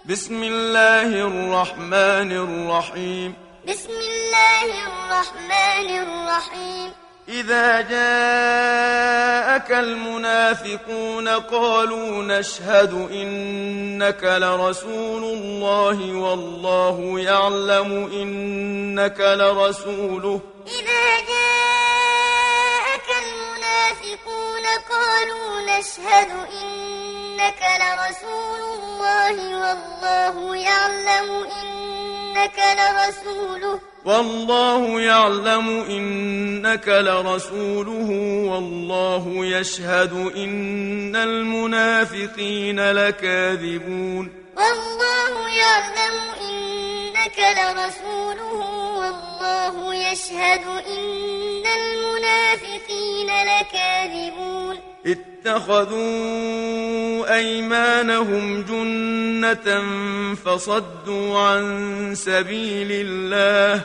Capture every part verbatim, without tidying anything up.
بسم الله الرحمن الرحيم بسم الله الرحمن الرحيم إذا جاءك المنافقون قالوا نشهد إنك لرسول الله والله يعلم إنك لرسوله إذا جاءك المنافقون قالوا نشهد إنك لرسول الله والله يعلم إنك لرسوله والله يعلم إنك لرسوله والله يشهد إن المنافقين لكاذبون والله يعلم إنك لرسوله والله يشهد إن المنافقين لكاذبون اتخذوا أيمانهم جنة فصدوا عن سبيل الله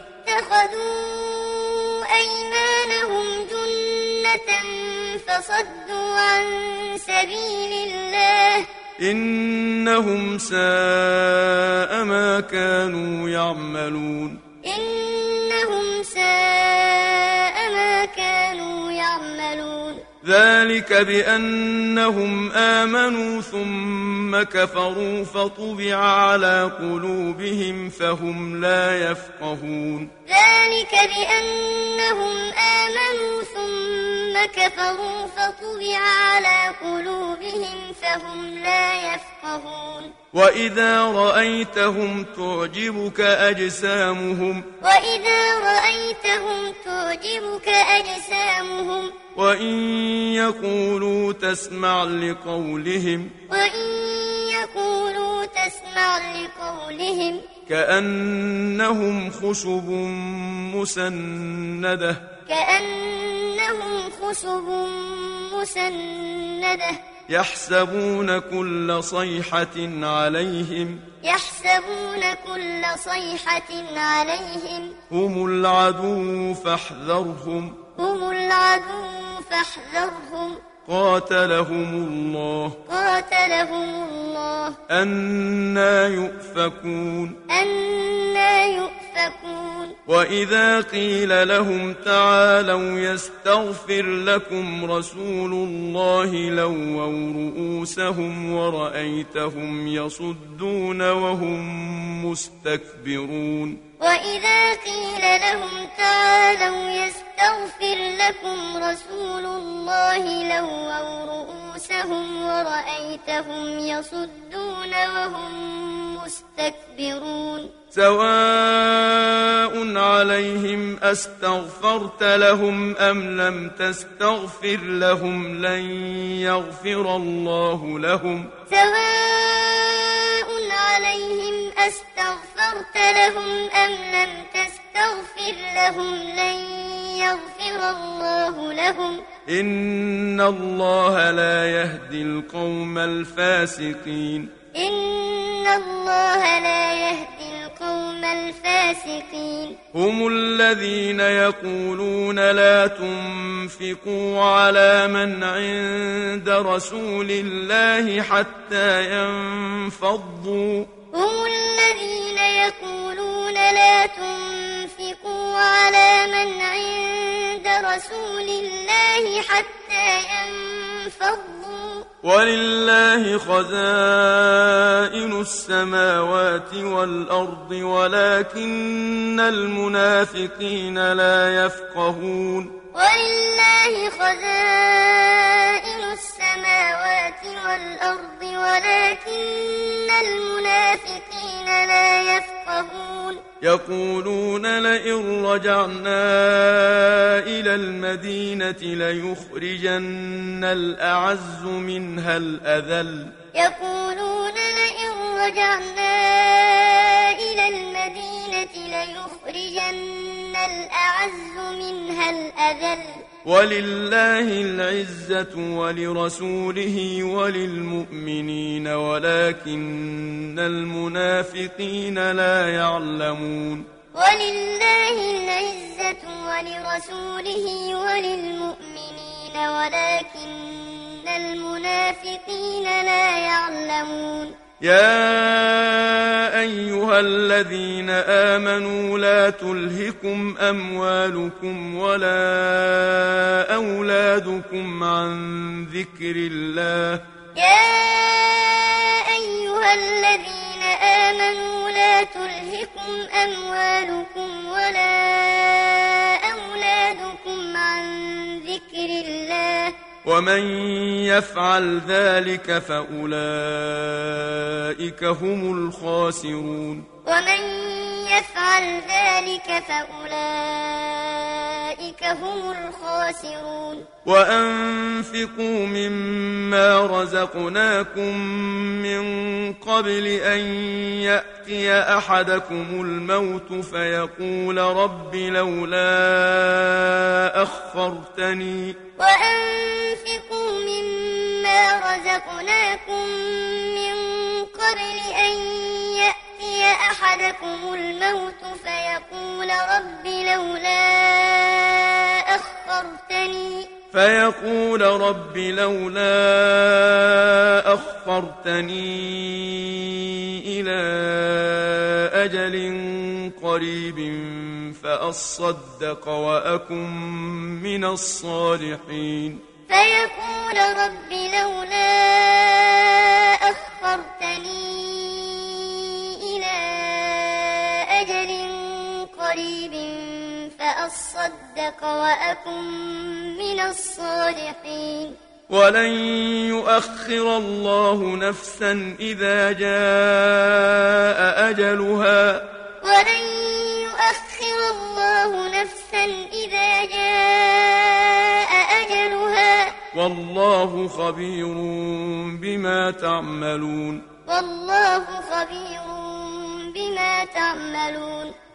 اتخذوا أيمانهم جنة فصدوا عن سبيل الله إنهم ساء ما كانوا يعملون إنهم ساء ما كانوا يعملون ذلك بأنهم آمنوا ثم كفروا فطبع على قلوبهم فهم لا يفقهون ذلك بأنهم آمنوا ثم كفروا فطبع على قلوبهم فهم لا يفقهون وإذا رأيتهم تعجبك أجسامهم وإذا رأيتهم تعجبك أجسامهم وإن يقولوا تسمع لقولهم وإن يقولوا تسمع لقولهم كأنهم خشب مسندة كأنهم خشب مسندة يحسبون كل صيحة عليهم يحسبون كل صيحة عليهم هم العدو فاحذرهم هم العدو فاحذرهم قاتلهم الله قاتلهم الله أنى يؤفكون أنى يؤفكون وإذا قيل لهم تعالوا يستغفر لكم رسول الله لووا رؤوسهم ورأيتهم يصدون وهم مستكبرون وإذا قيل لهم تعالوا يستغفر لكم رسول الله لووا رؤوسهم ورأيتهم يصدون وهم مستكبرون سواء عليهم أستغفرت لهم أم لم تستغفر لهم لن يغفر الله لهم سواء عليهم أستغفرت لهم أم لم تستغفر لهم لن يغفر الله لهم إن الله لا يهدي القوم الفاسقين إن الله لا يهدي القوم الفاسقين هم الذين يقولون لا تنفقوا على من عند رسول الله حتى ينفضوا هم الذين يقولون لا تنفقوا على من عند رسول الله حتى ينفضوا ولله خزائن السماوات والأرض ولكن المنافقين لا يفقهون ولله خزائن السماوات والأرض ولكن المنافقين لا يفقهون يقولون لئن رجعنا إلى المدينة ليخرجن الأعز منها الأذل يقولون لئن رجعنا إلى المدينة ليخرجن الأعز منها الأذل ولله العزة ولرسوله وللمؤمنين ولكن المنافقين لا يعلمون ولله العزة ولرسوله وللمؤمنين ولكن المنافقين لا يعلمون ولله العزة ولرسوله وللمؤمنين ولكن المنافقين لا يعلمون. يا أيها الذين آمنوا لا تلهكم أموالكم ولا أولادكم عن ذكر الله يا أيها الذين آمنوا لا تلهكم أموالكم ولا أولادكم عن ذكر الله ومن يفعل ذلك فأولئك هم الخاسرون ومن يفعل ذلك فأولئك هم الخاسرون وأنفقوا مما رزقناكم من قبل أن يأتي أحدكم الموت فيقول رب لولا أخرتني وأنفقوا مما رزقناكم من قبل أن يأتي أحدكم الموت فيقول رب لولا أخرتني فيقول رب لولا أخرتني إلى أجل قريب فأصدق وأكن من الصالحين فيقول رب لولا أخرتني إلى أجل قريب فأصدق وأكن من الصالحين ولن يؤخر الله نفسا إذا جاء أجلها ولن يؤخر الله نفسا إذا جاء أجلها والله خبير بما تعملون والله خبير بما تعملون